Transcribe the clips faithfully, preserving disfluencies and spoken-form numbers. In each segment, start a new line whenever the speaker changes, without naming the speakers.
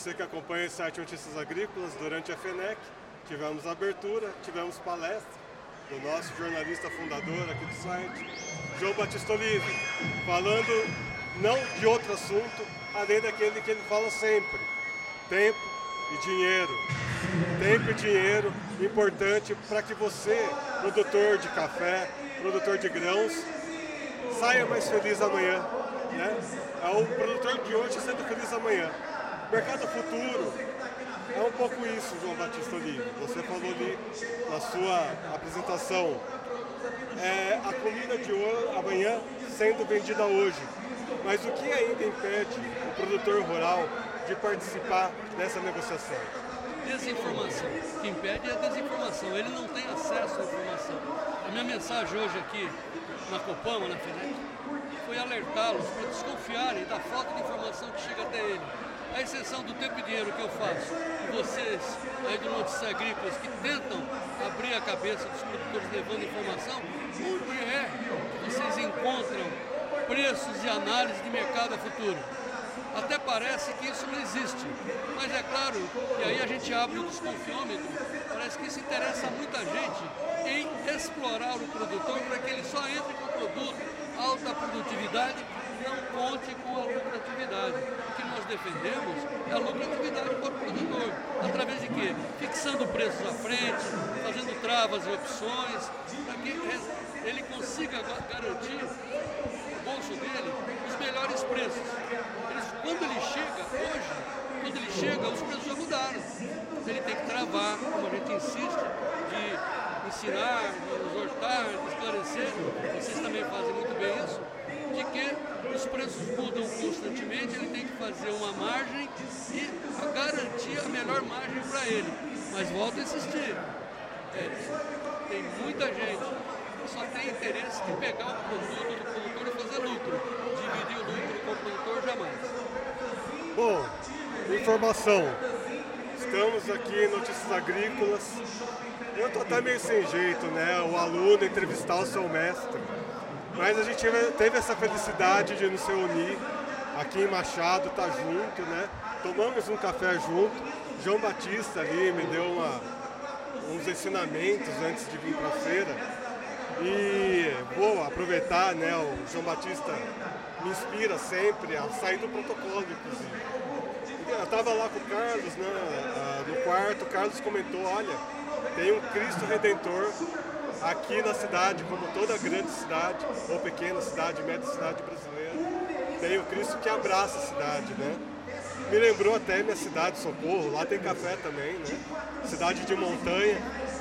você que acompanha esse site Notícias Agrícolas. Durante a FENEC tivemos abertura, tivemos palestra do nosso jornalista fundador aqui do site, João Batista Olive, falando não de outro assunto, além daquele que ele fala sempre: tempo e dinheiro. Tempo e dinheiro importante para que você, produtor de café, produtor de grãos, saia mais feliz amanhã, né? É o produtor de hoje sendo feliz amanhã. Mercado futuro é um pouco isso, João Batista Olive. Você falou ali na sua apresentação. É a comida de hoje, amanhã sendo vendida hoje. Mas o que ainda impede o produtor rural de participar dessa negociação?
Desinformação. O que impede é a desinformação. Ele não tem acesso à informação. A minha mensagem hoje aqui na Copama, na FENEC, foi alertá-los para desconfiarem da falta de informação que chega até ele. A exceção do tempo e dinheiro que eu faço, e vocês aí do Notícias Agrícolas que tentam abrir a cabeça dos produtores levando informação, onde é que vocês encontram preços e análise de mercado a futuro? Até parece que isso não existe, mas é claro que aí a gente abre o desconfiômetro, parece que isso interessa a muita gente em explorar o produtor para que ele só entre com o produto, alta produtividade, não conte com a lucratividade. O que nós defendemos é a lucratividade para o produtor, através de quê? Fixando preços à frente, fazendo travas e opções, para que ele consiga garantir no bolso dele os melhores preços. Eles, quando ele chega hoje, quando ele chega, os preços já mudaram. Ele tem que travar, como a gente insiste, de ensinar, de exortar, de esclarecer, vocês também fazem muito bem isso, de que os preços mudam constantemente, ele tem que fazer uma margem e garantir a melhor margem para ele. Mas volto a insistir, é, tem muita gente que só tem interesse de pegar o produto do produtor e fazer lucro. Dividir o lucro com o produtor, jamais.
Bom, informação. Estamos aqui em Notícias Agrícolas. Eu estou até meio sem jeito, né? O aluno entrevistar o seu mestre. Mas a gente teve essa felicidade de nos reunir aqui em Machado, estar tá junto, né? Tomamos um café junto. João Batista ali me deu uma, uns ensinamentos antes de vir para a feira. E vou aproveitar, né? O João Batista me inspira sempre a sair do protocolo, inclusive. Eu estava lá com o Carlos, né, no quarto, o Carlos comentou: olha, tem um Cristo Redentor aqui na cidade, como toda grande cidade, ou pequena cidade, média cidade brasileira, tem o Cristo que abraça a cidade, né? Me lembrou até minha cidade, Socorro, lá tem café também, né? Cidade de montanha.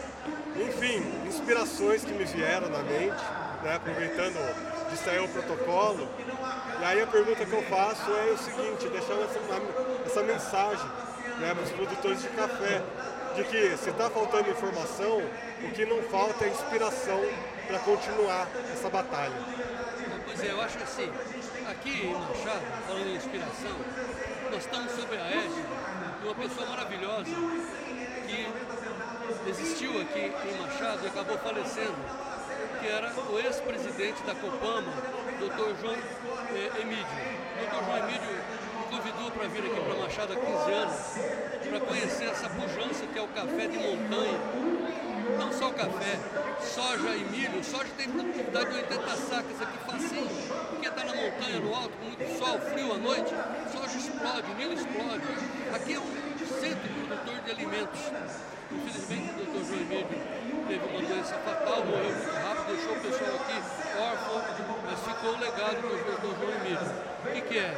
Enfim, inspirações que me vieram na mente, né, aproveitando de sair o protocolo. E aí a pergunta que eu faço é o seguinte, deixando essa, essa mensagem, né, para os produtores de café, de que se está faltando informação, o que não falta é inspiração para continuar essa batalha.
Pois é, eu acho assim, aqui em Machado, falando em inspiração, nós estamos sob a égide de uma pessoa maravilhosa que existiu aqui em Machado e acabou falecendo, que era o ex-presidente da Copama, doutor João eh, Emídio. doutor João Emídio me convidou para vir aqui para Machado há quinze anos, para conhecer essa pujança que é o café de montanha. Não só o café, soja e milho. Soja tem produtividade de oitenta sacas aqui facinho, porque está na montanha, no alto, com muito sol, frio à noite, soja explode, milho explode. Aqui é um centro produtor de alimentos. Infelizmente, o doutor João Emídio teve uma doença fatal, morreu muito rápido, deixou o pessoal aqui órfão, mas ficou o legado do doutor João Emídio. O que, que é?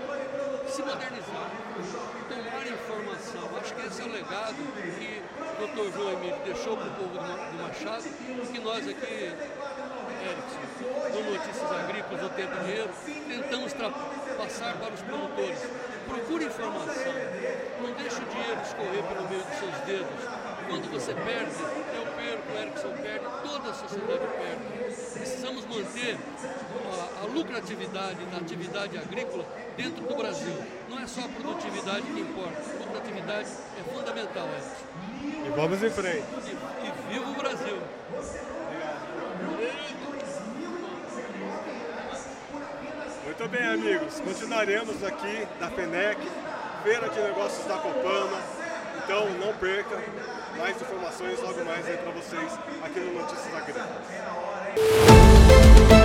Se modernizar, tomar informação. Acho que esse é o legado que o doutor João Emílio deixou para o povo do Machado, que nós aqui, Erickson, do Notícias Agrícolas, do Tempo e Dinheiro, tentamos passar para os produtores. Procure informação, não deixe o dinheiro escorrer pelo meio dos seus dedos. Quando você perde, eu perco, o Erickson perde, toda a sociedade perde. Precisamos manter a, a lucratividade da atividade agrícola dentro do Brasil. Não é só a produtividade que importa, a lucratividade é fundamental, Erickson.
E vamos em frente.
E, e viva o Brasil!
Muito bem, amigos. Continuaremos aqui da FENEC Feira de Negócios da Copama. Então não perca, mais informações logo mais aí para vocês aqui no Notícias Agrícolas.